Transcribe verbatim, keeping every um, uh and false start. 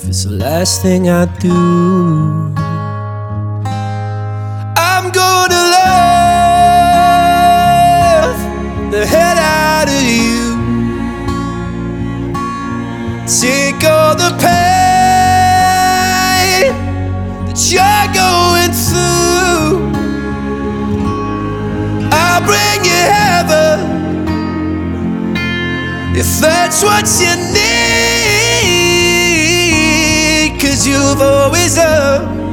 if it's the last thing I do, I'm gonna love the head out of you. Take all the pain that you're going through. I'll bring you heaven if that's what you need, 'cause you've always loved